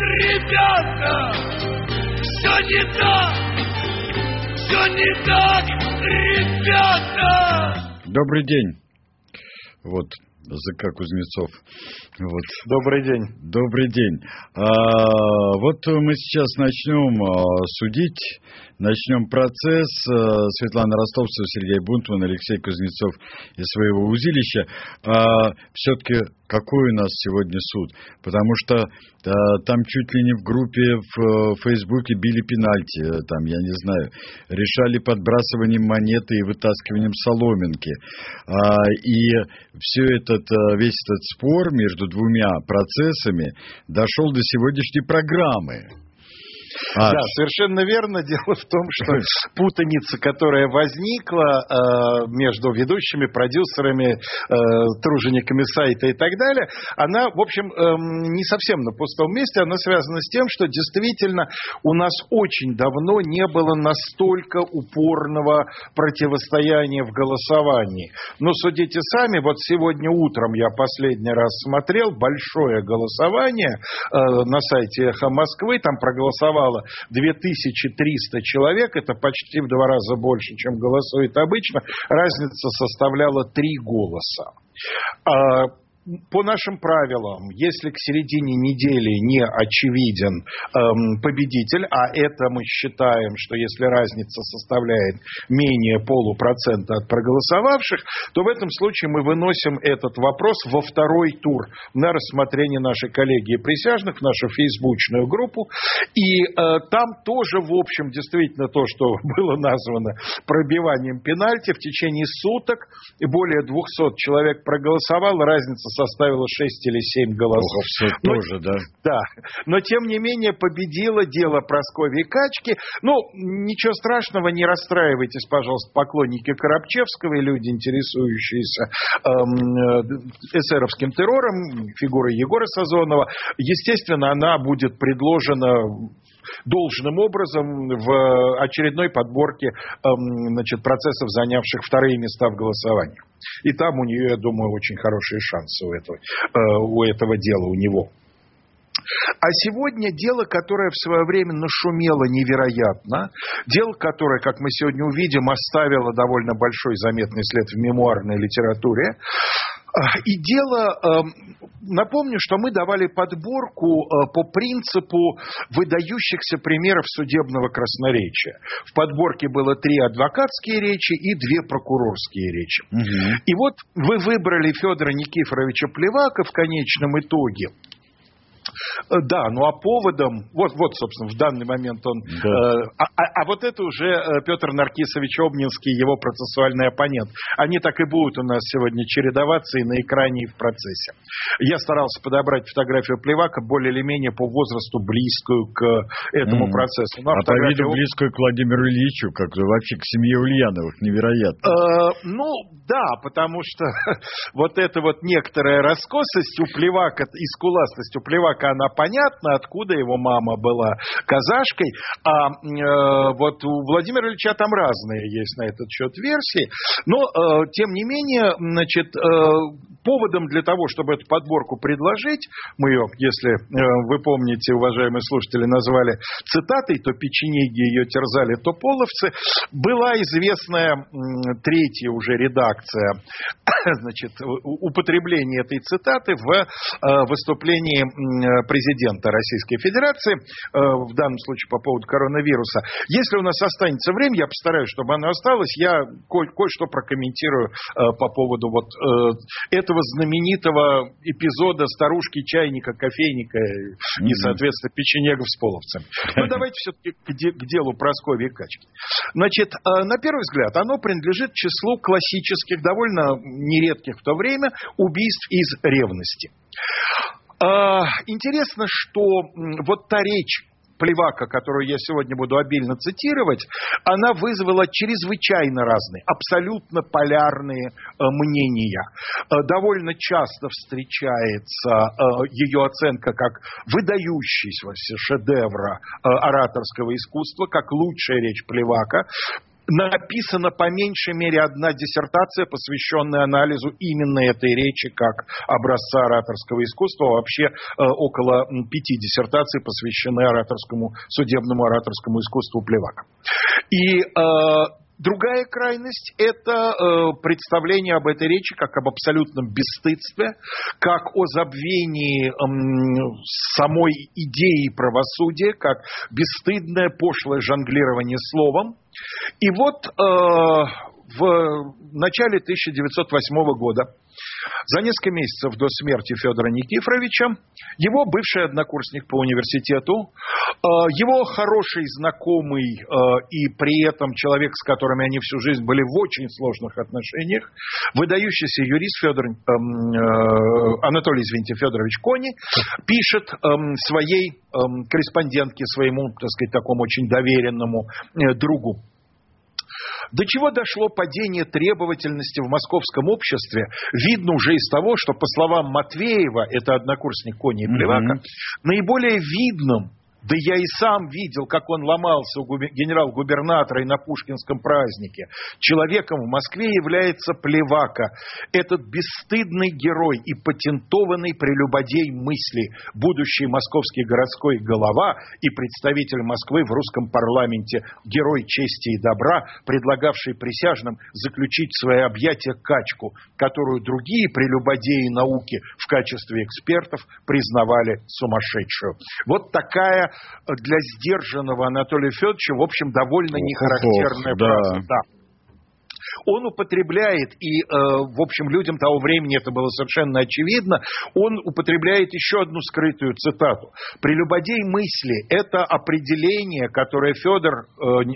ребята, все не так, ребята. Добрый день. Вот, ЗК Кузнецов. Вот. Добрый день. Добрый день. Вот мы сейчас начнем судить, начнем процесс. Светлана Ростовцева, Сергей Бунтман, Алексей Кузнецов из своего узилища. Все-таки какой у нас сегодня суд? Потому что там чуть ли не в группе в Фейсбуке били пенальти, там, я не знаю, решали подбрасыванием монеты и вытаскиванием соломинки. И весь этот спор между двумя процессами дошел до сегодняшней программы. Да, совершенно верно. Дело в том, что путаница, которая возникла между ведущими, продюсерами, тружениками сайта и так далее, она, в общем, не совсем на пустом месте. Она связана с тем, что действительно у нас очень давно не было настолько упорного противостояния в голосовании. Но судите сами, вот сегодня утром я последний раз смотрел большое голосование на сайте «Эхо Москвы», там проголосовало 2300 человек, это почти в 2 раза больше, чем голосует обычно. Разница составляла 3 голоса. По нашим правилам, если к середине недели не очевиден победитель, а это мы считаем, что если разница составляет менее 0,5% от проголосовавших, то в этом случае мы выносим этот вопрос во второй тур на рассмотрение нашей коллегии присяжных в нашу фейсбучную группу. И там тоже, в общем, действительно то, что было названо пробиванием пенальти, в течение суток более 200 человек проголосовало, разница составила 6 или 7 голосов. Тоже, да. Да. Но, тем не менее, победило дело Прасковьи Качки. Ну, ничего страшного, не расстраивайтесь, пожалуйста, поклонники Коробчевского и люди, интересующиеся эсеровским террором, фигурой Егора Сазонова. Естественно, она будет предложена должным образом в очередной подборке процессов, занявших 2-е места в голосовании. И там у нее, я думаю, очень хорошие шансы у этого дела, у него. А сегодня дело, которое в свое время нашумело невероятно, дело, которое, как мы сегодня увидим, оставило довольно большой заметный след в мемуарной литературе. И дело, напомню, что мы давали подборку по принципу выдающихся примеров судебного красноречия. В подборке было 3 адвокатские речи и 2 прокурорские речи. Угу. И вот вы выбрали Федора Никифоровича Плевака в конечном итоге. Да, ну а поводом, вот, собственно, в данный момент он, да. А вот это уже Петр Наркисович Обнинский, его процессуальный оппонент. Они так и будут у нас сегодня чередоваться и на экране, и в процессе. Я старался подобрать фотографию Плевака более или менее по возрасту близкую к этому процессу. Ну, по виду близкую к Владимиру Ильичу, как вообще к семье Ульяновых, невероятно. Ну, да, потому что вот эта вот некоторая раскосость у Плевака и скуластость у Плевака, она понятна, откуда его мама была казашкой, а вот у Владимира Ильича там разные есть на этот счет версии, но тем не менее, поводом для того, чтобы эту подборку предложить, мы ее, если вы помните, уважаемые слушатели, назвали цитатой, то печенеги ее терзали, то половцы, была известная 3-я уже редакция, употребление этой цитаты в выступлении президента Российской Федерации, в данном случае по поводу коронавируса. Если у нас останется время, я постараюсь, чтобы оно осталось, я кое-что прокомментирую по поводу вот этого знаменитого эпизода старушки, чайника, кофейника и, соответственно, печенегов с половцами. Но давайте все-таки к делу Прасковьи Качки. Значит, на первый взгляд, оно принадлежит к числу классических, довольно нередких в то время убийств из ревности. Интересно, что вот та речь Плевака, которую я сегодня буду обильно цитировать, она вызвала чрезвычайно разные, абсолютно полярные мнения. Довольно часто встречается ее оценка как выдающийся шедевра ораторского искусства, как лучшая речь Плевака. написана по меньшей мере одна диссертация, посвященная анализу именно этой речи как образца ораторского искусства. Вообще около 5 диссертаций посвящены судебному ораторскому искусству Плевака. И другая крайность – это представление об этой речи как об абсолютном бесстыдстве, как о забвении самой идеи правосудия, как бесстыдное, пошлое жонглирование словом. И вот в начале 1908 года, за несколько месяцев до смерти Федора Никифоровича, его бывший однокурсник по университету, его хороший знакомый и при этом человек, с которым они всю жизнь были в очень сложных отношениях, выдающийся юрист Анатолий Федорович Кони, пишет своей корреспондентке, своему, так сказать, такому очень доверенному другу: до чего дошло падение требовательности в московском обществе, видно уже из того, что, по словам Матвеева, это однокурсник Кони и Плевака, наиболее видным, да я и сам видел, как он ломался у генерал-губернатора и на Пушкинском празднике, человеком в Москве является Плевака, этот бесстыдный герой и патентованный прелюбодей мысли, будущий московский городской голова и представитель Москвы в русском парламенте, герой чести и добра, предлагавший присяжным заключить в свои объятия качку, которую другие прелюбодеи науки в качестве экспертов признавали сумасшедшую. Вот такая для сдержанного Анатолия Федоровича, в общем, довольно нехарактерная фраза. Да. Он употребляет, и, в общем, людям того времени это было совершенно очевидно, он употребляет еще одну скрытую цитату. «Прелюбодей мысли» – это определение, которое Федор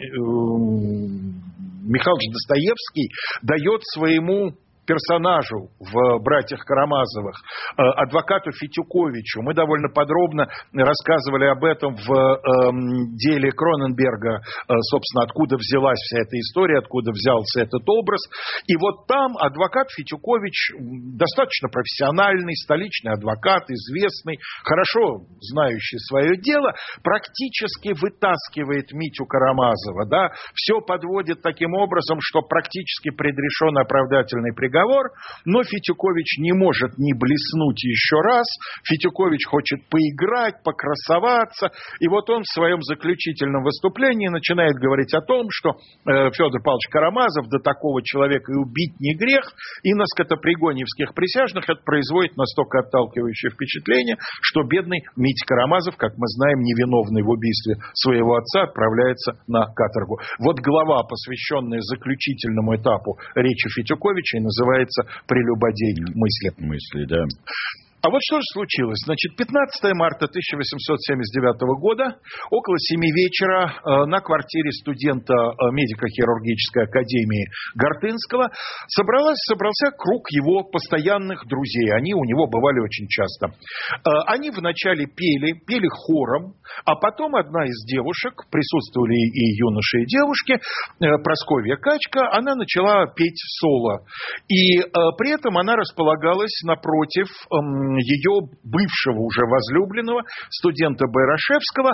Михайлович Достоевский дает своему персонажу в «Братьях Карамазовых», адвокату Фетюковичу. Мы довольно подробно рассказывали об этом в деле Кроненберга, собственно, откуда взялась вся эта история, откуда взялся этот образ. И вот там адвокат Фетюкович, достаточно профессиональный, столичный адвокат, известный, хорошо знающий свое дело, практически вытаскивает Митю Карамазова. Да? Все подводит таким образом, что практически предрешен оправдательный приговор, но Фетюкович не может не блеснуть еще раз. Фетюкович хочет поиграть, покрасоваться. И вот он в своем заключительном выступлении начинает говорить о том, что Федор Павлович Карамазов, до такого человека и убить не грех, и на скотопригоньевских присяжных это производит настолько отталкивающее впечатление, что бедный Митя Карамазов, как мы знаем, невиновный в убийстве своего отца, отправляется на каторгу. Вот глава, посвященная заключительному этапу речи Фетюковича, и называется «Прелюбодей мысли». Да. А вот что же случилось? Значит, 15 марта 1879 года, около 7 вечера, на квартире студента медико-хирургической академии Гортынского собрался круг его постоянных друзей. Они у него бывали очень часто. Они вначале пели хором, а потом одна из девушек, присутствовали и юноши, и девушки, Прасковья Качка, она начала петь соло. И при этом она располагалась напротив ее бывшего уже возлюбленного, студента Байрашевского.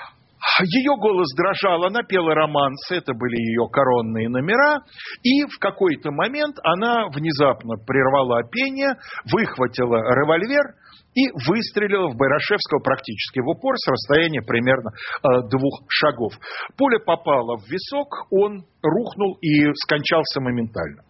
Ее голос дрожал, она пела романсы, это были ее коронные номера, и в какой-то момент она внезапно прервала пение, выхватила револьвер и выстрелила в Байрашевского практически в упор с расстояния примерно 2 шагов. Пуля попала в висок, он рухнул и скончался моментально.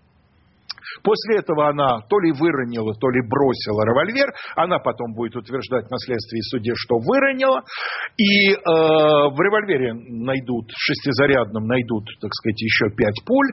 После этого она то ли выронила, то ли бросила револьвер. Она потом будет утверждать на следствии и суде, что выронила. И в револьвере найдут, в шестизарядном найдут, так сказать, еще 5 пуль.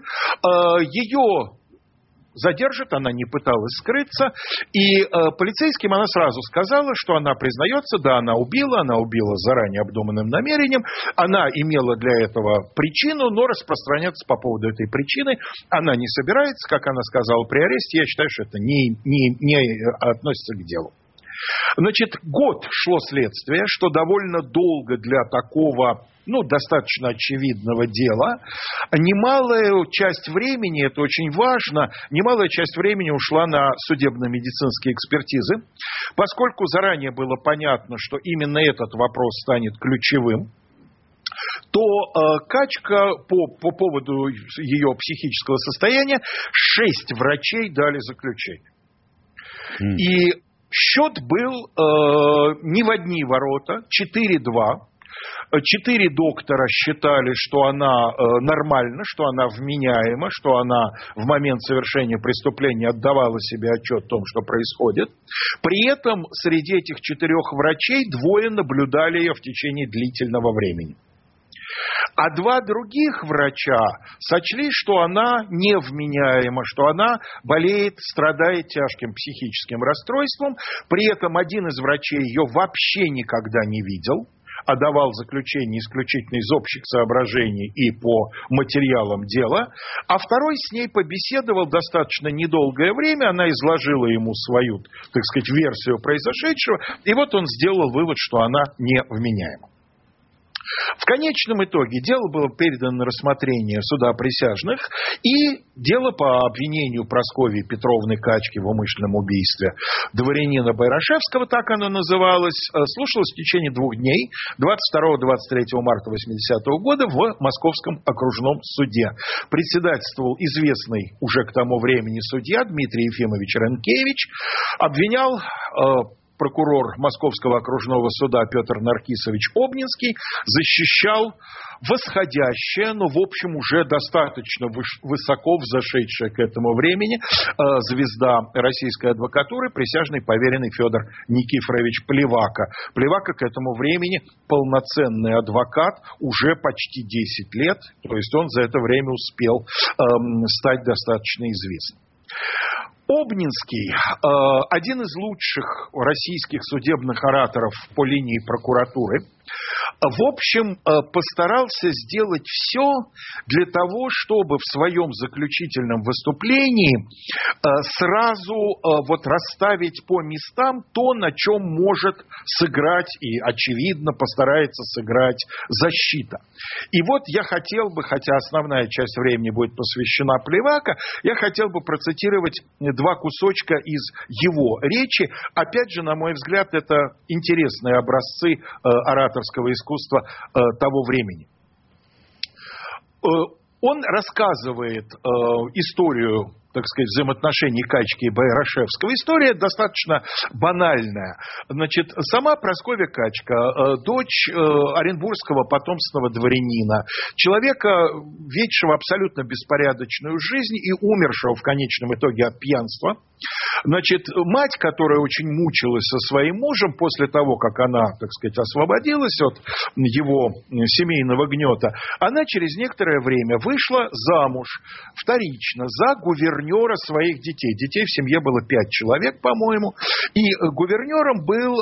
Ее задержат, она не пыталась скрыться. И полицейским она сразу сказала, что она признается, да, она убила заранее обдуманным намерением. Она имела для этого причину, но распространяться по поводу этой причины она не собирается. Как она сказала при аресте, я считаю, что это не относится к делу. Значит, год шло следствие, что довольно долго для такого, достаточно очевидного дела. Немалая часть времени, это очень важно, немалая часть времени ушла на судебно-медицинские экспертизы, поскольку заранее было понятно, что именно этот вопрос станет ключевым. то Качка по поводу ее психического состояния 6 врачей дали заключение. И счет был не в одни ворота, 4-2. 4 доктора считали, что она нормальна, что она вменяема, что она в момент совершения преступления отдавала себе отчет о том, что происходит. При этом среди этих 4 врачей 2 наблюдали ее в течение длительного времени. А 2 других врача сочли, что она невменяема, что она болеет, страдает тяжким психическим расстройством. При этом один из врачей ее вообще никогда не видел, а давал заключение исключительно из общих соображений и по материалам дела, а второй с ней побеседовал достаточно недолгое время, она изложила ему свою, так сказать, версию произошедшего, и вот он сделал вывод, что она невменяема. В конечном итоге дело было передано на рассмотрение суда присяжных, и дело по обвинению Прасковьи Петровны Качки в умышленном убийстве дворянина Байрашевского, так оно называлось, слушалось в течение 2 дней, 22-23 марта 80 года в Московском окружном суде. Председательствовал известный уже к тому времени судья Дмитрий Ефимович Ренкевич, обвинял прокурор Московского окружного суда Петр Наркисович Обнинский, защищал восходящая, но, в общем, уже достаточно высоко взошедшая к этому времени звезда российской адвокатуры, присяжный поверенный Федор Никифорович Плевака. Плевака к этому времени полноценный адвокат уже почти 10 лет, то есть он за это время успел стать достаточно известным. Обнинский, один из лучших российских судебных ораторов по линии прокуратуры, в общем, постарался сделать все для того, чтобы в своем заключительном выступлении сразу расставить по местам то, на чем может сыграть и, очевидно, постарается сыграть защита. И вот я хотел бы, хотя основная часть времени будет посвящена Плевака, я хотел бы процитировать 2 кусочка из его речи. Опять же, на мой взгляд, это интересные образцы ораторского искусства того времени. Он рассказывает историю, так сказать, взаимоотношений Качки и Байрашевского. История достаточно банальная. Значит, сама Прасковья Качка, дочь оренбургского потомственного дворянина, человека, ведшего абсолютно беспорядочную жизнь и умершего в конечном итоге от пьянства. Значит, мать, которая очень мучилась со своим мужем после того, как она, так сказать, освободилась от его семейного гнета, она через некоторое время вышла замуж вторично за гувернера своих детей. Детей в семье было 5 человек, по-моему. И гувернером был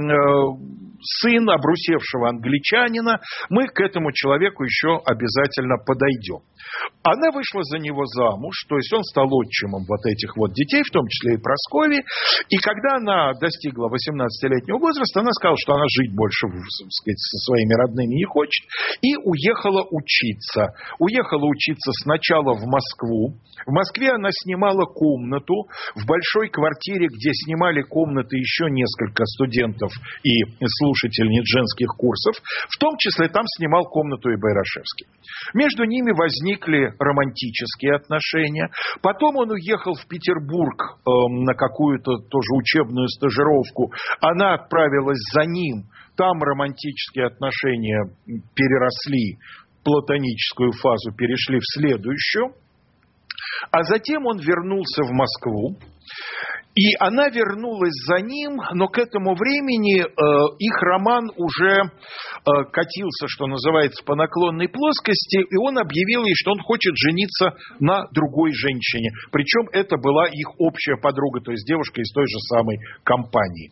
сын обрусевшего англичанина. Мы к этому человеку еще обязательно подойдем. Она вышла за него замуж, то есть он стал отчимом вот этих вот детей, в том числе и Прасковьи. И когда она достигла 18-летнего возраста, она сказала, что она жить больше, так сказать, со своими родными не хочет, и уехала учиться. Уехала учиться сначала в Москву. В Москве она снимала комнату в большой квартире, где снимали комнаты еще несколько студентов и слушательниц женских курсов. В том числе там снимал комнату и Байрашевский. Между ними возникли романтические отношения. Потом он уехал в Петербург на какую-то тоже учебную стажировку. Она отправилась за ним. Там романтические отношения переросли платоническую фазу, перешли в следующую. А затем он вернулся в Москву. И она вернулась за ним, но к этому времени их роман уже катился, что называется, по наклонной плоскости, и он объявил ей, что он хочет жениться на другой женщине. Причем это была их общая подруга, то есть девушка из той же самой компании.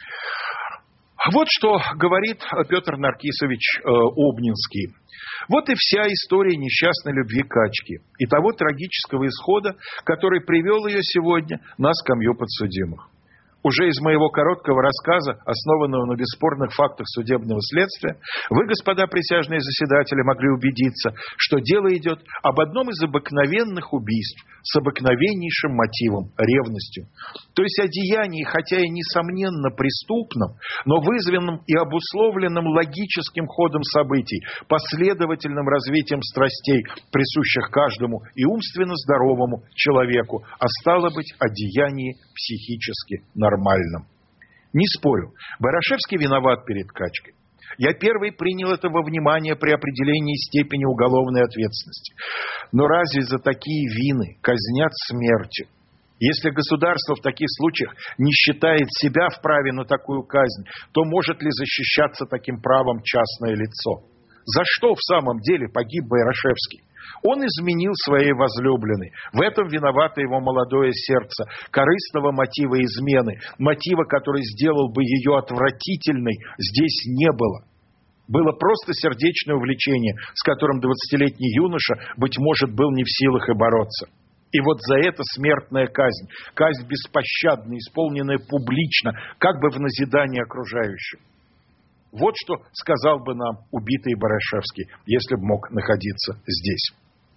Вот что говорит Петр Наркисович Обнинский. Вот и вся история несчастной любви Качки и того трагического исхода, который привел ее сегодня на скамью подсудимых. Уже из моего короткого рассказа, основанного на бесспорных фактах судебного следствия, вы, господа присяжные заседатели, могли убедиться, что дело идет об одном из обыкновенных убийств с обыкновеннейшим мотивом – ревностью. То есть о деянии, хотя и несомненно преступном, но вызванном и обусловленном логическим ходом событий, последовательным развитием страстей, присущих каждому и умственно здоровому человеку, а стало быть, о деянии психически нормальном. Не спорю, Барашевский виноват перед качкой. Я первый принял это во внимание при определении степени уголовной ответственности. Но разве за такие вины казнят смертью? Если государство в таких случаях не считает себя вправе на такую казнь, то может ли защищаться таким правом частное лицо? За что в самом деле погиб Барашевский? Он изменил своей возлюбленной. В этом виновато его молодое сердце. Корыстного мотива измены, мотива, который сделал бы ее отвратительной, здесь не было. Было просто сердечное увлечение, с которым 20-летний юноша, быть может, был не в силах и бороться. И вот за это смертная казнь. Казнь беспощадная, исполненная публично, как бы в назидание окружающим. Вот что сказал бы нам убитый Барашевский, если бы мог находиться здесь.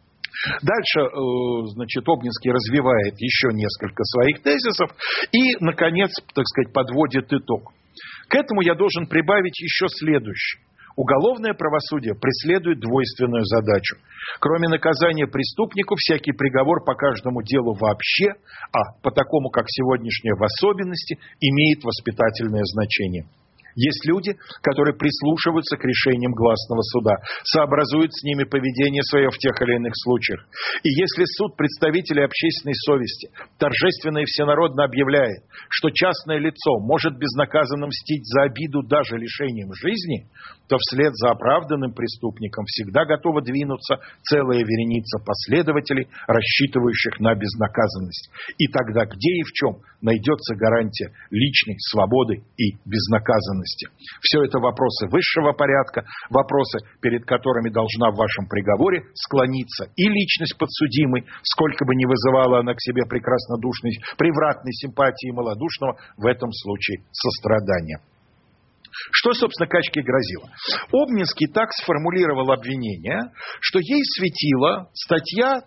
Дальше, значит, Обнинский развивает еще несколько своих тезисов и, наконец, так сказать, подводит итог. К этому я должен прибавить еще следующее. Уголовное правосудие преследует двойственную задачу. Кроме наказания преступнику, всякий приговор по каждому делу вообще, а по такому, как сегодняшнее, в особенности, имеет воспитательное значение. Есть люди, которые прислушиваются к решениям гласного суда, сообразуют с ними поведение свое в тех или иных случаях. И если суд представителей общественной совести торжественно и всенародно объявляет, что частное лицо может безнаказанно мстить за обиду даже лишением жизни, то вслед за оправданным преступником всегда готова двинуться целая вереница последователей, рассчитывающих на безнаказанность. И тогда где и в чем найдется гарантия личной свободы и безнаказанности? Все это вопросы высшего порядка, вопросы, перед которыми должна в вашем приговоре склониться и личность подсудимой, сколько бы ни вызывала она к себе прекраснодушной, превратной симпатии малодушного, в этом случае сострадания. Что, собственно, качке грозило? Обнинский так сформулировал обвинение, что ей светила статья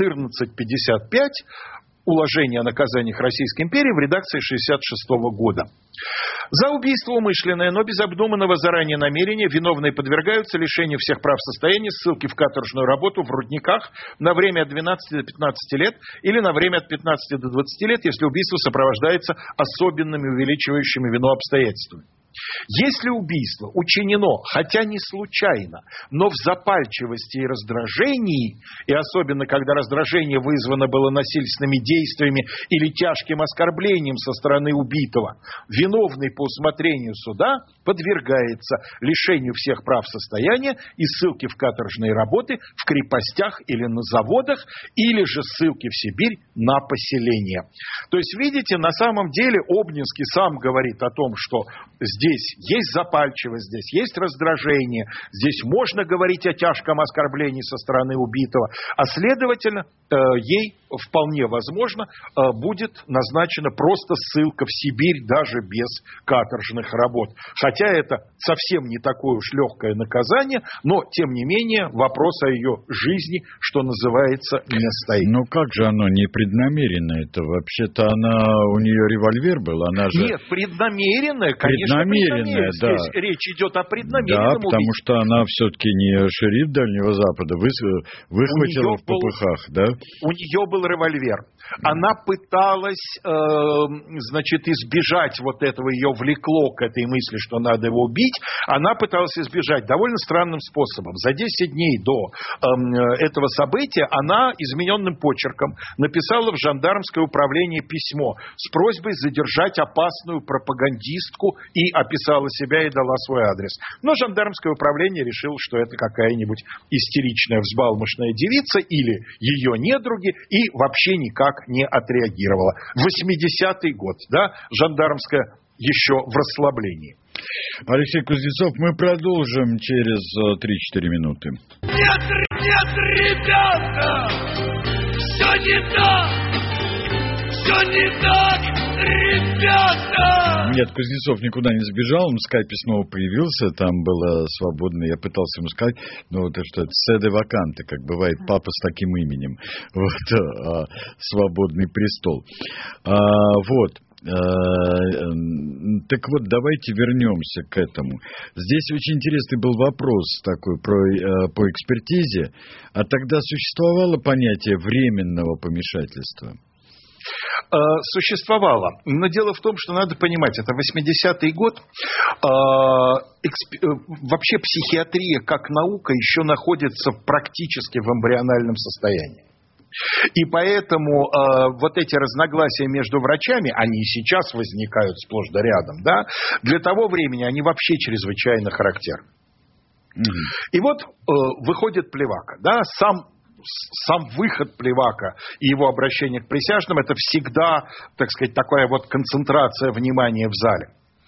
1455 «Уложение о наказаниях Российской империи» в редакции 1966 года. За убийство умышленное, но без обдуманного заранее намерения виновные подвергаются лишению всех прав состояния, ссылке в каторжную работу в рудниках на время от 12 до 15 лет или на время от 15 до 20 лет, если убийство сопровождается особенными увеличивающими вину обстоятельствами. Если убийство учинено, хотя не случайно, но в запальчивости и раздражении, и особенно когда раздражение вызвано было насильственными действиями или тяжким оскорблением со стороны убитого, виновный по усмотрению суда подвергается лишению всех прав состояния и ссылке в каторжные работы в крепостях или на заводах, или же ссылке в Сибирь на поселение. То есть, видите, на самом деле Обнинский сам говорит о том, что здесь есть запальчивость, здесь есть раздражение, здесь можно говорить о тяжком оскорблении со стороны убитого, а следовательно, ей вполне возможно будет назначена просто ссылка в Сибирь даже без каторжных работ. Хотя это совсем не такое уж легкое наказание, но тем не менее вопрос о ее жизни, что называется, не стоит. Ну как же оно непреднамеренно? Это вообще-то у нее револьвер был, она же... Нет, преднамеренное, конечно, преднамеренное. Да. Здесь речь идет о преднамеренном убийстве. Да, потому что она все-таки не шериф Дальнего Запада, выхватила в попыхах, да? У нее был револьвер. Она пыталась, значит, избежать вот этого, ее влекло к этой мысли, что надо его убить. Она пыталась избежать довольно странным способом. За 10 дней до этого события она измененным почерком написала в жандармское управление письмо с просьбой задержать опасную пропагандистку и описала себя и дала свой адрес. Но жандармское управление решило, что это какая-нибудь истеричная взбалмошная девица или ее недруги, и вообще никак не отреагировала. 80-й год, да, жандармское еще в расслаблении. Алексей Кузнецов, мы продолжим через 3-4 минуты. Нет, ребята, все не так. Все не так, ребята! Нет, Кузнецов никуда не сбежал, он в скайпе снова появился, там было свободно, я пытался ему сказать, ну, это что, это седе ваканте, как бывает папа с таким именем, вот, свободный престол. Вот. Так вот, давайте вернемся к этому. Здесь очень интересный был вопрос такой по экспертизе. А тогда существовало понятие временного помешательства? Существовало. Но дело в том, что надо понимать, это 80-й год. Вообще психиатрия как наука еще находится практически в эмбриональном состоянии. И поэтому вот эти разногласия между врачами, они и сейчас возникают сплошь да рядом, да, для того времени они вообще чрезвычайно характерны. И вот выходит Плевака, да, сам выход Плевака и его обращение к присяжным, это всегда, так сказать, такая вот концентрация внимания в зале.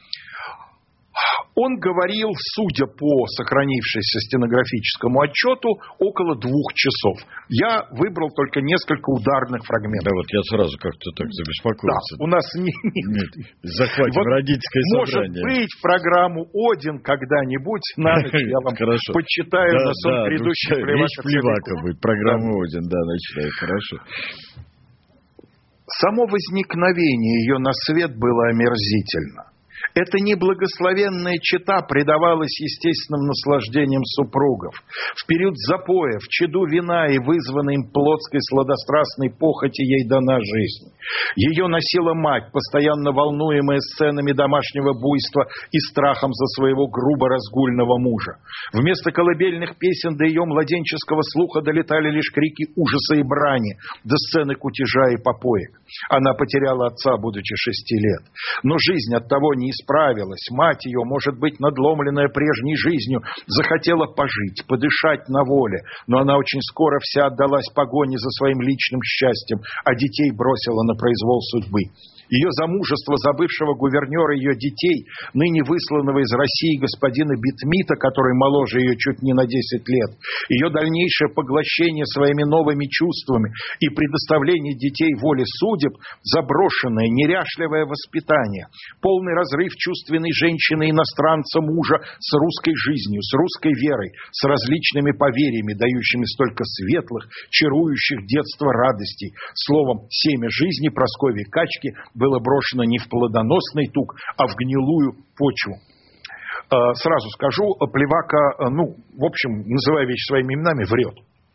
Он говорил, судя по сохранившемуся стенографическому отчету, около 2 часов. Я выбрал только несколько ударных фрагментов. Да, вот я сразу как-то так забеспокоился. Да, у нас нет. Захватим вот родительское собрание. Может быть, программу «Один» когда-нибудь на ночь я вам почитаю на сон грядущих Плевака будет, программу «Один», да, начитаю, хорошо. Само возникновение ее на свет было омерзительно. Эта неблагословенная чета предавалась естественным наслаждениям супругов. В период запоя, в чаду вина и вызванной им плотской сладострастной похоти ей дана жизнь. Ее носила мать, постоянно волнуемая сценами домашнего буйства и страхом за своего грубо разгульного мужа. Вместо колыбельных песен до ее младенческого слуха долетали лишь крики ужаса и брани, до сцены кутежа и попоек. Она потеряла отца, будучи 6 лет. Но жизнь от того не исправилась. Мать ее, может быть, надломленная прежней жизнью, захотела пожить, подышать на воле. Но она очень скоро вся отдалась погоне за своим личным счастьем, а детей бросила на произвол судьбы. Ее замужество за бывшего гувернера ее детей, ныне высланного из России господина Битмита, который моложе ее чуть не на 10 лет, ее дальнейшее поглощение своими новыми чувствами и предоставление детей воле судеб, заброшенное, неряшливое воспитание, полный разрыв чувственной женщины-иностранца мужа с русской жизнью, с русской верой, с различными поверьями, дающими столько светлых, чарующих детства радостей. Словом, семя жизни Прасковьи Качки было брошено не в плодоносный тук, а в гнилую почву. Сразу скажу, Плевака, в общем, называя вещи своими именами, врет.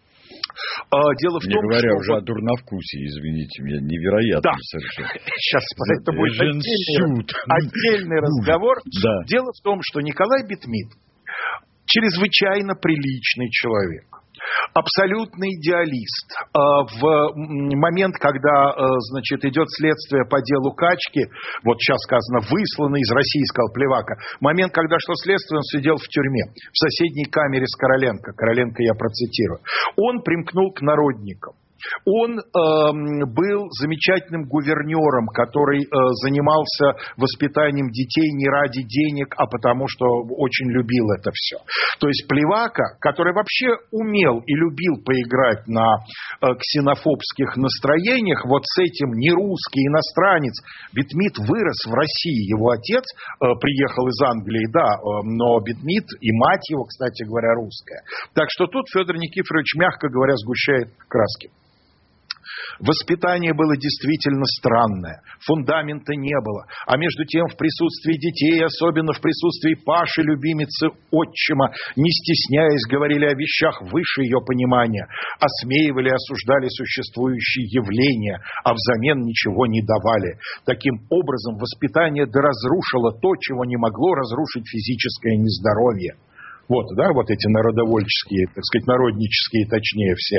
Дело в том, не говоря что... уже о дурновкусии, извините меня, невероятно совершенно. Сейчас это будет отдельный разговор. Да. Дело в том, что Николай Битмит чрезвычайно приличный человек. Абсолютный идеалист. В момент, когда, идет следствие по делу Качки, вот сейчас сказано, высланный из России, сказал Плевака, момент, когда шло следствие, он сидел в тюрьме, в соседней камере с Короленко. Короленко я процитирую. Он примкнул к народникам. Он был замечательным гувернером, который занимался воспитанием детей не ради денег, а потому что очень любил это все. То есть Плевака, который вообще умел и любил поиграть на ксенофобских настроениях, вот с этим не русский иностранец. Битмит вырос в России. Его отец приехал из Англии, да, но Битмит и мать его, кстати говоря, русская. Так что тут Федор Никифорович, мягко говоря, сгущает краски. Воспитание было действительно странное, фундамента не было. А между тем в присутствии детей, особенно в присутствии Паши, любимицы отчима, не стесняясь, говорили о вещах выше ее понимания, осмеивали и осуждали существующие явления, а взамен ничего не давали. Таким образом, воспитание доразрушило то, чего не могло разрушить физическое нездоровье. Вот, да, вот эти народовольческие, так сказать, народнические, точнее, все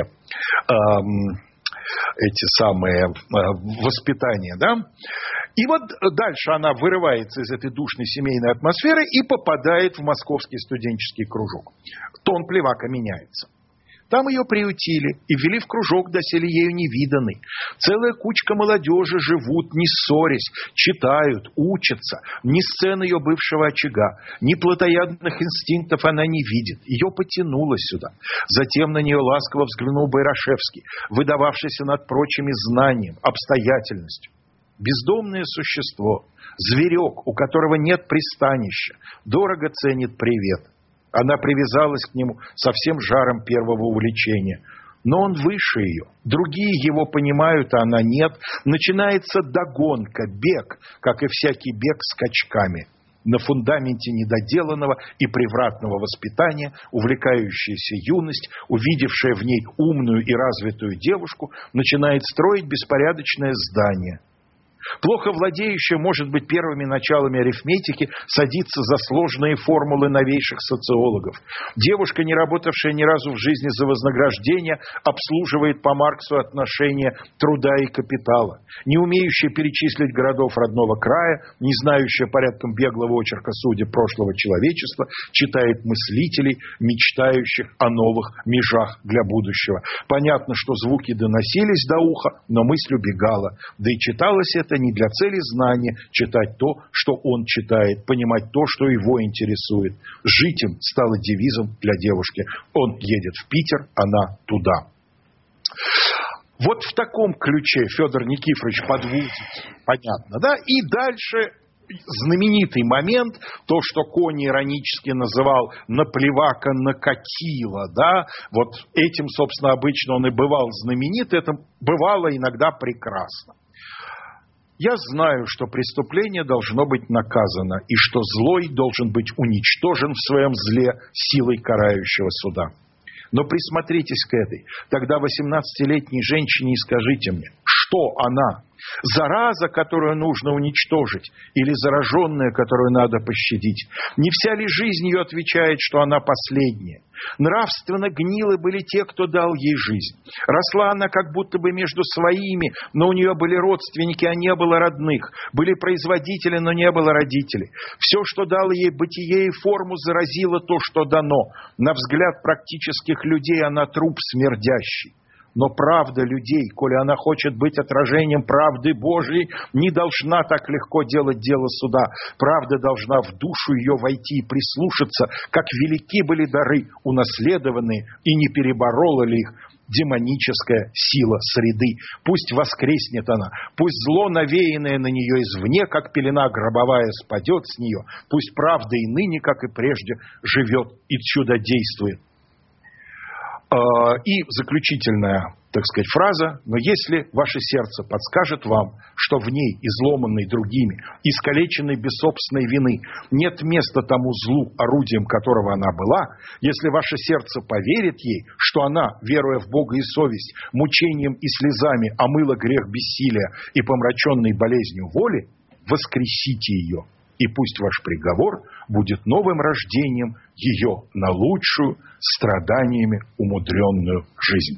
эти самые воспитания, да. И вот дальше она вырывается из этой душной семейной атмосферы и попадает в московский студенческий кружок. Тон Плевака меняется. Там ее приютили и ввели в кружок, доселе ею невиданный. Целая кучка молодежи живут, не ссорясь, читают, учатся. Ни сцен ее бывшего очага, ни плотоядных инстинктов она не видит. Ее потянуло сюда. Затем на нее ласково взглянул Байрашевский, выдававшийся над прочими знанием, обстоятельностью. Бездомное существо, зверек, у которого нет пристанища, дорого ценит привет. Она привязалась к нему со всем жаром первого увлечения. Но он выше ее. Другие его понимают, а она нет. Начинается догонка, бег, как и всякий бег скачками. На фундаменте недоделанного и превратного воспитания увлекающаяся юность, увидевшая в ней умную и развитую девушку, начинает строить беспорядочное здание. Плохо владеющая, может быть, первыми началами арифметики, садится за сложные формулы новейших социологов. Девушка, не работавшая ни разу в жизни за вознаграждение, обслуживает по Марксу отношения труда и капитала. Не умеющая перечислить городов родного края, не знающая порядком беглого очерка судеб прошлого человечества, читает мыслителей, мечтающих о новых межах для будущего. Понятно, что звуки доносились до уха, но мысль убегала. Да и читалось это не для цели знания, читать то, что он читает, понимать то, что его интересует. Жить им стало девизом для девушки. Он едет в Питер, она туда. Вот в таком ключе Федор Никифорович подводит, понятно, да? И дальше знаменитый момент, то, что Кони иронически называл «наплевака накатило», да? Вот этим, собственно, обычно он и бывал знаменит, это бывало иногда прекрасно. Я знаю, что преступление должно быть наказано, и что злой должен быть уничтожен в своем зле силой карающего суда. Но присмотритесь к этой. Тогда 18-летней женщине и скажите мне, что она? Зараза, которую нужно уничтожить, или зараженная, которую надо пощадить? Не вся ли жизнь ее отвечает, что она последняя? Нравственно гнилы были те, кто дал ей жизнь. Росла она как будто бы между своими, но у нее были родственники, а не было родных. Были производители, но не было родителей. Все, что дало ей бытие и форму, заразило то, что дано. На взгляд практических людей она труп смердящий. Но правда людей, коли она хочет быть отражением правды Божией, не должна так легко делать дело суда. Правда должна в душу ее войти и прислушаться, как велики были дары, унаследованные, и не переборола ли их демоническая сила среды. Пусть воскреснет она, пусть зло, навеянное на нее извне, как пелена гробовая, спадет с нее. Пусть правда и ныне, как и прежде, живет и чудодействует. И заключительная, так сказать, фраза. Но если ваше сердце подскажет вам, что в ней, изломанной другими, искалеченной без собственной вины, нет места тому злу, орудием которого она была, если ваше сердце поверит ей, что она, веруя в Бога и совесть, мучением и слезами омыла грех бессилия и помраченной болезнью воли, воскресите ее. И пусть ваш приговор будет новым рождением ее на лучшую, страданиями умудренную жизнь.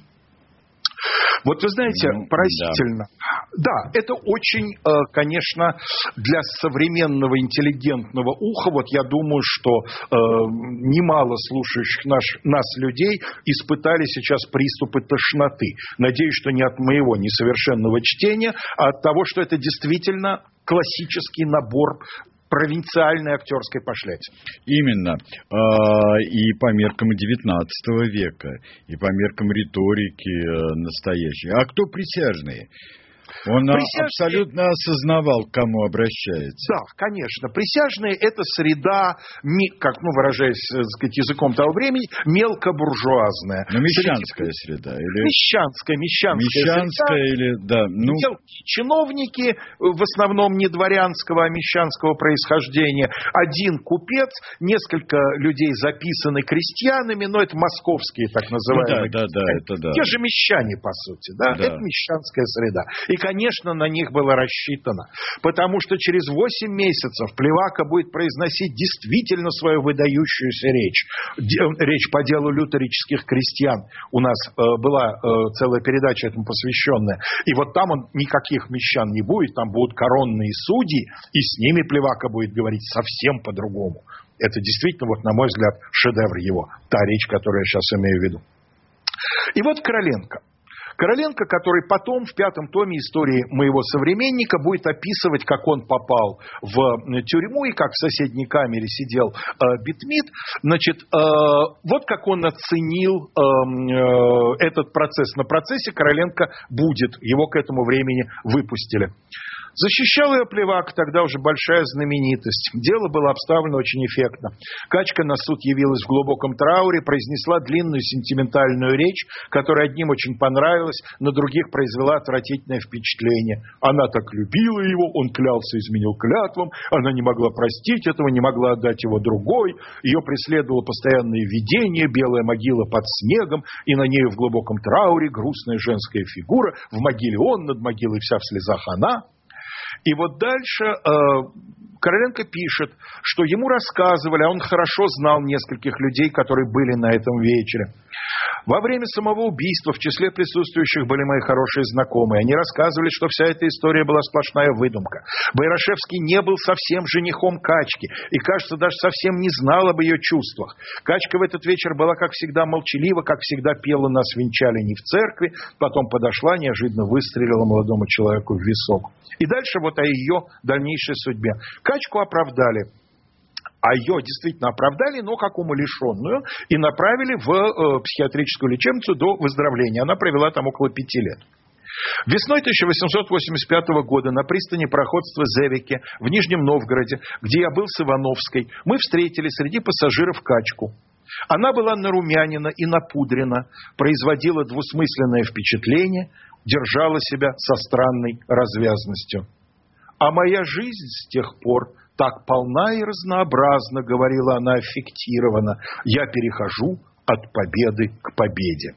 Вот вы знаете, поразительно. Да, это очень, конечно, для современного интеллигентного уха, вот я думаю, что немало слушающих нас людей испытали сейчас приступы тошноты. Надеюсь, что не от моего несовершенного чтения, а от того, что это действительно классический набор провинциальной актерской пошлятины. Именно. И по меркам XIX века, и по меркам риторики настоящей. А кто присяжные? Он абсолютно осознавал, к кому обращается. Да, конечно. Присяжные – это среда, как выражаясь, так сказать, языком того времени, мелкобуржуазная. Но мещанская среда. Или... Мещанская среда. Или, да. Чиновники, в основном не дворянского, а мещанского происхождения. Один купец, несколько людей записаны крестьянами, но это московские так называемые. Да. Те же мещане, по сути. Да? Это мещанская среда. И, конечно, на них было рассчитано. Потому что через 8 месяцев Плевака будет произносить действительно свою выдающуюся речь. Речь по делу лютерических крестьян. У нас была целая передача этому посвященная. И вот там он никаких мещан не будет. Там будут коронные судьи. И с ними Плевака будет говорить совсем по-другому. Это действительно, вот, на мой взгляд, шедевр его. Та речь, которую я сейчас имею в виду. И вот Короленко. Короленко, который потом в 5-м томе истории моего современника будет описывать, как он попал в тюрьму и как в соседней камере сидел Битмит. Значит, вот как он оценил этот процесс. На процессе Короленко будет, его к этому времени выпустили. Защищал ее Плевак, тогда уже большая знаменитость. Дело было обставлено очень эффектно. Качка на суд явилась в глубоком трауре, произнесла длинную сентиментальную речь, которая одним очень понравилась, на других произвела отвратительное впечатление. Она так любила его, он клялся, изменил клятвам, она не могла простить этого, не могла отдать его другой. Ее преследовало постоянное видение, белая могила под снегом, и на ней в глубоком трауре грустная женская фигура, в могиле он, над могилой вся в слезах она. И вот дальше Короленко пишет, что ему рассказывали, а он хорошо знал нескольких людей, которые были на этом вечере. Во время самого убийства в числе присутствующих были мои хорошие знакомые. Они рассказывали, что вся эта история была сплошная выдумка. Байрашевский не был совсем женихом Качки и, кажется, даже совсем не знал об ее чувствах. Качка в этот вечер была, как всегда, молчалива, как всегда пела, нас венчали не в церкви, потом подошла, неожиданно выстрелила молодому человеку в висок. И дальше вот о ее дальнейшей судьбе. Качку оправдали. А ее действительно оправдали, но как умалишенную, и направили в психиатрическую лечебницу до выздоровления. Она провела там около 5 лет. Весной 1885 года на пристани пароходства «Зевике» в Нижнем Новгороде, где я был с Ивановской, мы встретили среди пассажиров Качку. Она была нарумянина и напудрена, производила двусмысленное впечатление, держала себя со странной развязностью. А моя жизнь с тех пор так полна и разнообразна, говорила она аффектированно, я перехожу от победы к победе.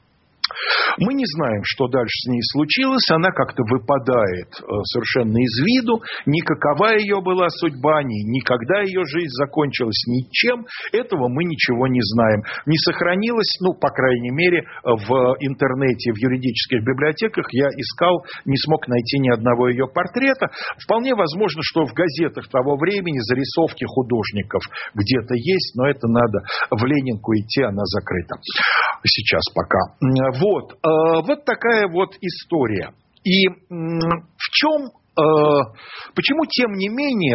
Мы не знаем, что дальше с ней случилось. Она как-то выпадает совершенно из виду. Ни какова ее была судьба, ни когда ее жизнь закончилась, ничем. Этого мы ничего не знаем. Не сохранилось, по крайней мере, в интернете, в юридических библиотеках. Я искал, не смог найти ни одного ее портрета. Вполне возможно, что в газетах того времени зарисовки художников где-то есть, но это надо в Ленинку идти, она закрыта. Сейчас пока. Вот такая вот история. И почему, тем не менее,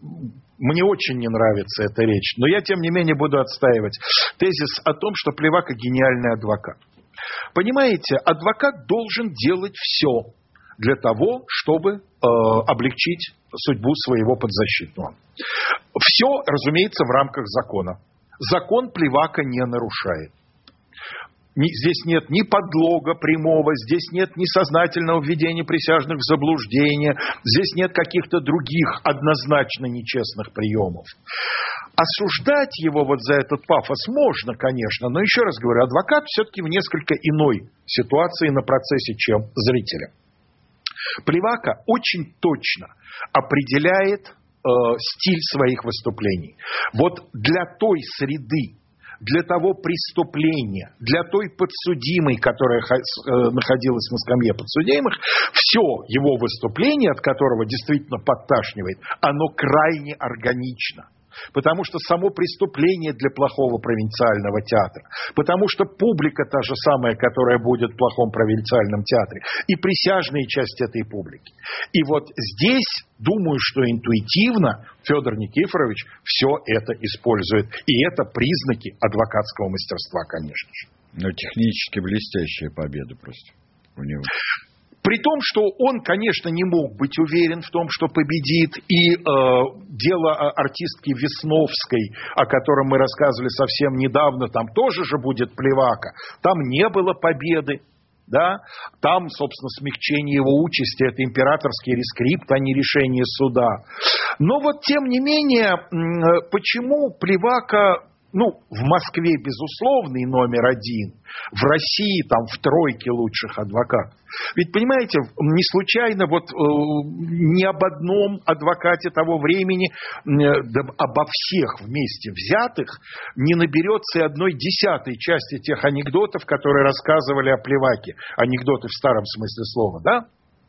мне очень не нравится эта речь, но я, тем не менее, буду отстаивать тезис о том, что Плевака гениальный адвокат. Понимаете, адвокат должен делать все для того, чтобы облегчить судьбу своего подзащитного. Все, разумеется, в рамках закона. Закон Плевака не нарушает. Здесь нет ни подлога прямого, здесь нет ни сознательного введения присяжных в заблуждение, здесь нет каких-то других однозначно нечестных приемов. Осуждать его за этот пафос можно, конечно, но еще раз говорю, адвокат все-таки в несколько иной ситуации на процессе, чем зрители. Плевака очень точно определяет стиль своих выступлений. Для той среды, для того преступления, для той подсудимой, которая находилась на скамье подсудимых, все его выступление, от которого действительно подташнивает, оно крайне органично. Потому что само преступление для плохого провинциального театра, потому что публика та же самая, которая будет в плохом провинциальном театре, и присяжные часть этой публики. И здесь, думаю, что интуитивно Федор Никифорович все это использует. И это признаки адвокатского мастерства, конечно же. Но технически блестящая победа просто у него. При том, что он, конечно, не мог быть уверен в том, что победит. И дело артистки Весновской, о котором мы рассказывали совсем недавно, там тоже же будет Плевака. Там не было победы. Да? Там, собственно, смягчение его участи, это императорский рескрипт, а не решение суда. Но тем не менее, почему Плевака... в Москве, безусловный номер один. В России, в тройке лучших адвокатов. Ведь, понимаете, не случайно ни об одном адвокате того времени, да обо всех вместе взятых, не наберется и 1/10 части тех анекдотов, которые рассказывали о Плеваке. Анекдоты в старом смысле слова, да?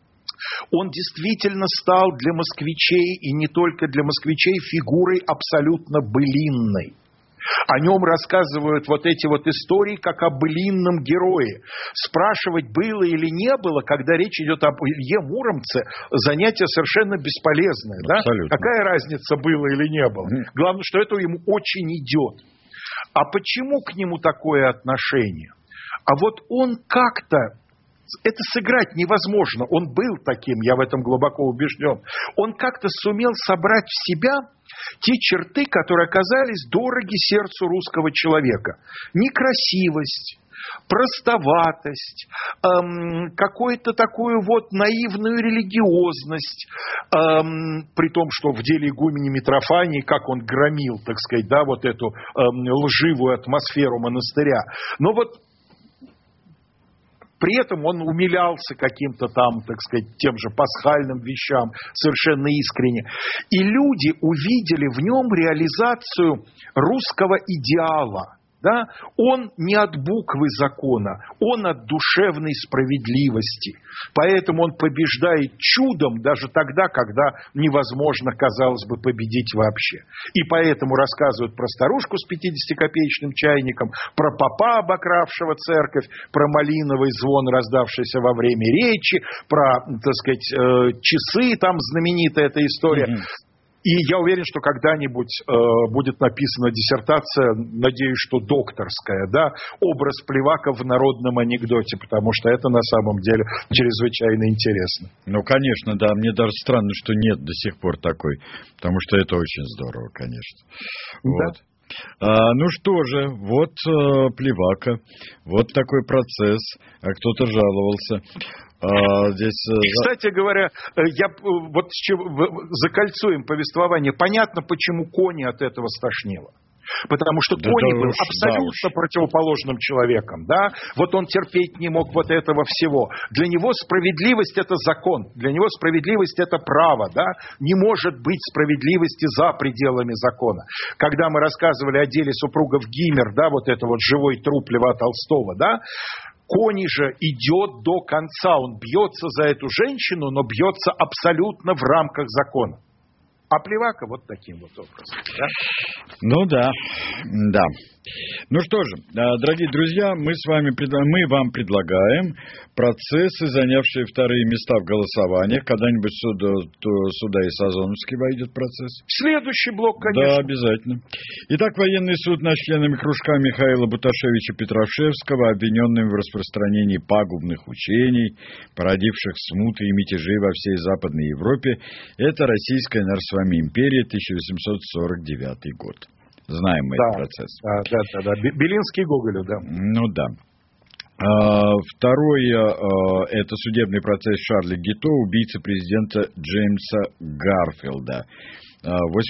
Он действительно стал для москвичей, и не только для москвичей, фигурой абсолютно былинной. О нем рассказывают вот эти вот истории, как о былинном герое. Спрашивать, было или не было, когда речь идет об Илье Муромце, занятие совершенно бесполезное. Да? Какая разница, было или не было? Главное, что это ему очень идет. А почему к нему такое отношение? А вот он как-то... Это сыграть невозможно. Он был таким, я в этом глубоко убежден. Он как-то сумел собрать в себя те черты, которые оказались дороги сердцу русского человека. Некрасивость, простоватость, какую-то такую вот наивную религиозность, при том, что в деле игумени Митрофании, как он громил, так сказать, да, вот эту лживую атмосферу монастыря. Но вот при этом он умилялся каким-то там, так сказать, тем же пасхальным вещам, совершенно искренне. И люди увидели в нем реализацию русского идеала. Да? Он не от буквы закона, он от душевной справедливости. Поэтому он побеждает чудом даже тогда, когда невозможно, казалось бы, победить вообще. И поэтому рассказывают про старушку с 50-копеечным чайником, про попа, обокравшего церковь, про малиновый звон, раздавшийся во время речи, про, так сказать, часы, там знаменитая эта история. И я уверен, что когда-нибудь будет написана диссертация, надеюсь, что докторская, да, образ Плевака в народном анекдоте, потому что это на самом деле чрезвычайно интересно. Ну, конечно, да, мне даже странно, что нет до сих пор такой, потому что это очень здорово, конечно. Вот. Да. Ну что же, вот Плевака, вот такой процесс, а кто-то жаловался. Здесь... Кстати говоря, я вот закольцуем повествование. Понятно, почему Кони от этого стошнило. Потому что Кони был абсолютно противоположным человеком. Да? Вот он терпеть не мог вот этого всего. Для него справедливость – это закон. Для него справедливость – это право. Да? Не может быть справедливости за пределами закона. Когда мы рассказывали о деле супругов Гиммер, да, вот это вот живой труп Льва Толстого, да, Кони же идет до конца. Он бьется за эту женщину, но бьется абсолютно в рамках закона. А Плевака вот таким вот образом. Да? Ну да, да. Ну что же, дорогие друзья, мы вам предлагаем процессы, занявшие вторые места в голосованиях. Когда-нибудь сюда и Сазоновский войдет процесс. Следующий блок, конечно. Да, обязательно. Итак, военный суд над членами кружка Михаила Буташевича Петрашевского, обвиненными в распространении пагубных учений, породивших смуты и мятежи во всей Западной Европе, это Российская Нарсвами империя, 1849 год. Знаем мы этот процесс. Да. Белинский Гоголю, да. Ну да. Второй это судебный процесс Шарля Гито, убийцы президента Джеймса Гарфилда. 81-82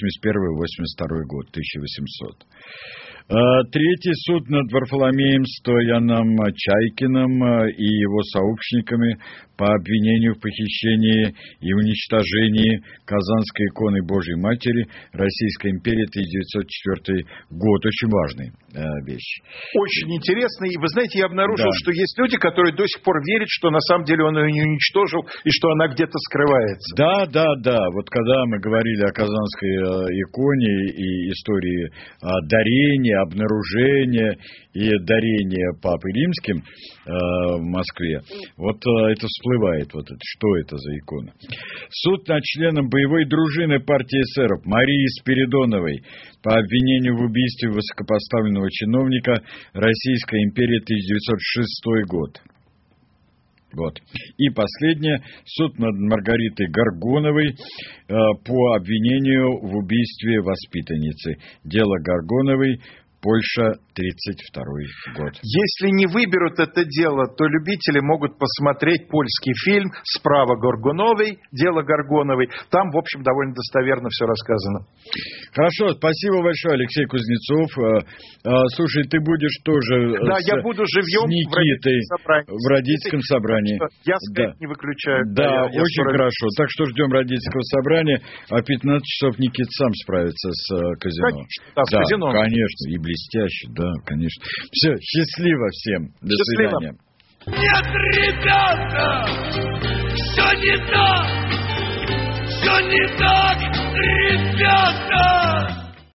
год, 1800. Третий суд над Варфоломеем Стояном Чайкиным и его сообщниками по обвинению в похищении и уничтожении Казанской иконы Божьей Матери, Российской империи, 1904 год. Очень важная вещь. Очень интересно. И вы знаете, я обнаружил, что есть люди, которые до сих пор верят, что на самом деле он ее не уничтожил и что она где-то скрывается. Да. Вот когда мы говорили о Казанской иконе и истории дарения, обнаружения и дарения Папы Римским в Москве, вот это всплывает, вот это, что это за икона. Суд над членом боевой дружины партии эсеров Марии Спиридоновой по обвинению в убийстве высокопоставленного чиновника Российской империи, 1906 год. Вот. И последнее. Суд над Маргаритой Горгоновой по обвинению в убийстве воспитанницы. Дело Горгоновой, Польша, 1932 год. Если не выберут это дело, то любители могут посмотреть польский фильм «Справа Горгоновой», «Дело Горгоновой». Там, в общем, довольно достоверно все рассказано. Хорошо, спасибо большое, Алексей Кузнецов. Слушай, ты будешь тоже я буду живьем с Никитой в родительском собрании. Я сказать не выключаю. Да, очень хорошо. Так что ждем родительского собрания. А 15 часов Никита сам справится с казино. Конечно, с казино. Конечно, и блестяще, да, конечно. Все, счастливо всем. До свидания. Нет, ребята, все не так, ребята.